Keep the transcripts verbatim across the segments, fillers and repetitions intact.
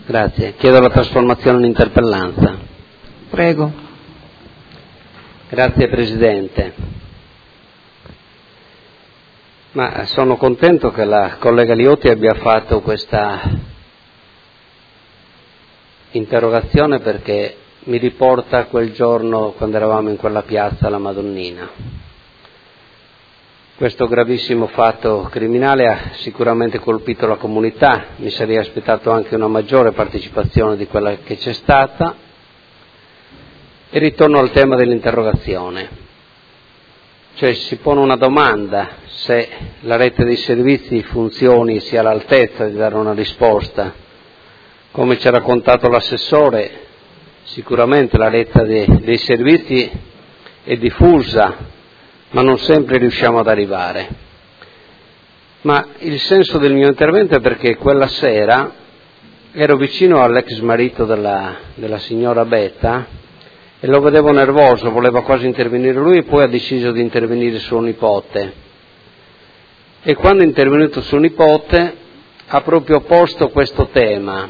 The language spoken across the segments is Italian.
Grazie. Chiedo la trasformazione in interpellanza. Prego. Grazie Presidente. Ma sono contento che la collega Liotti abbia fatto questa interrogazione perché mi riporta a quel giorno quando eravamo in quella piazza alla Madonnina. Questo gravissimo fatto criminale ha sicuramente colpito la comunità, mi sarei aspettato anche una maggiore partecipazione di quella che c'è stata e ritorno al tema dell'interrogazione. Cioè si pone una domanda se la rete dei servizi funzioni sia all'altezza di dare una risposta. Come ci ha raccontato l'assessore, sicuramente la rete dei, dei servizi è diffusa, ma non sempre riusciamo ad arrivare. Ma il senso del mio intervento è perché quella sera ero vicino all'ex marito della, della signora Betta e lo vedevo nervoso, voleva quasi intervenire lui e poi ha deciso di intervenire suo nipote. E quando è intervenuto suo nipote ha proprio posto questo tema,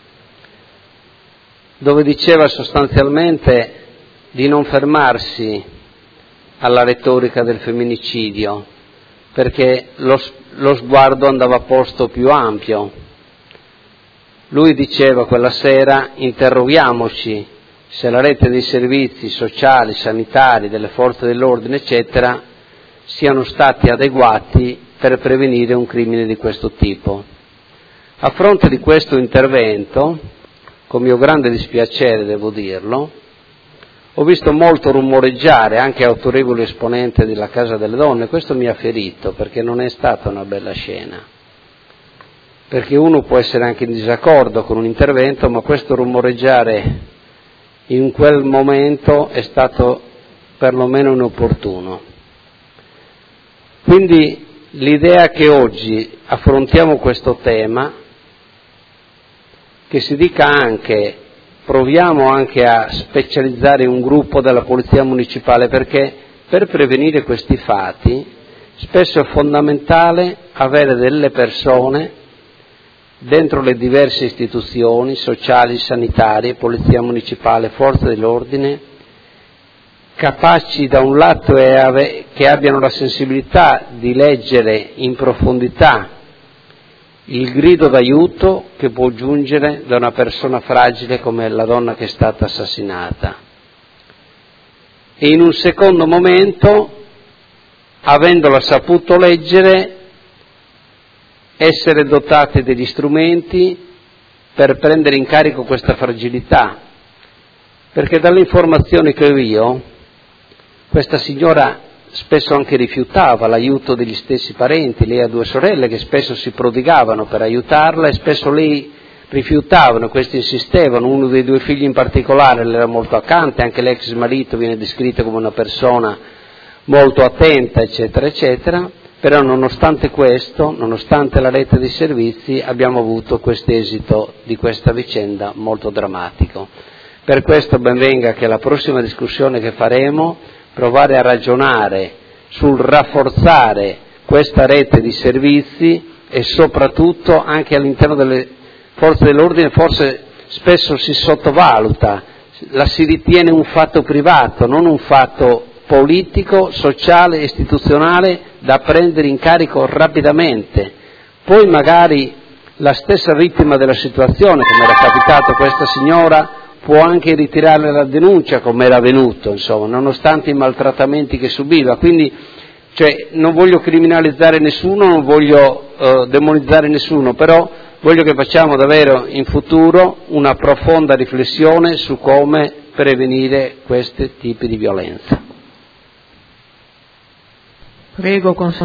dove diceva sostanzialmente di non fermarsi alla retorica del femminicidio, perché lo, lo sguardo andava posto più ampio. Lui diceva quella sera: interroghiamoci se la rete dei servizi sociali, sanitari, delle forze dell'ordine, eccetera, siano stati adeguati per prevenire un crimine di questo tipo. A fronte di questo intervento, con mio grande dispiacere devo dirlo, ho visto molto rumoreggiare anche autorevoli esponenti della Casa delle Donne. Questo mi ha ferito perché non è stata una bella scena, perché uno può essere anche in disaccordo con un intervento, ma questo rumoreggiare in quel momento è stato perlomeno inopportuno. Quindi l'idea che oggi affrontiamo questo tema, che si dica anche proviamo anche a specializzare un gruppo della Polizia Municipale, perché per prevenire questi fatti spesso è fondamentale avere delle persone dentro le diverse istituzioni sociali, sanitarie, Polizia Municipale, Forze dell'Ordine, capaci da un lato e che abbiano la sensibilità di leggere in profondità il grido d'aiuto che può giungere da una persona fragile come la donna che è stata assassinata. E in un secondo momento, avendola saputo leggere, essere dotati degli strumenti per prendere in carico questa fragilità. Perché dalle informazioni che ho io, questa signora spesso anche rifiutava l'aiuto degli stessi parenti. Lei ha due sorelle che spesso si prodigavano per aiutarla e spesso lei rifiutavano, questi insistevano. Uno dei due figli in particolare le era molto accanto, anche l'ex marito viene descritto come una persona molto attenta, eccetera, eccetera. Però nonostante questo, nonostante la rete dei servizi, abbiamo avuto quest'esito di questa vicenda molto drammatico. Per questo ben venga che la prossima discussione che faremo provare a ragionare sul rafforzare questa rete di servizi e soprattutto anche all'interno delle forze dell'ordine. Forse spesso si sottovaluta, la si ritiene un fatto privato, non un fatto politico, sociale, istituzionale da prendere in carico rapidamente. Poi magari la stessa vittima della situazione, come era capitato a questa signora, può anche ritirare la denuncia come era avvenuto, insomma, nonostante i maltrattamenti che subiva. Quindi cioè, non voglio criminalizzare nessuno, non voglio eh, demonizzare nessuno, però voglio che facciamo davvero in futuro una profonda riflessione su come prevenire questi tipi di violenza. Prego,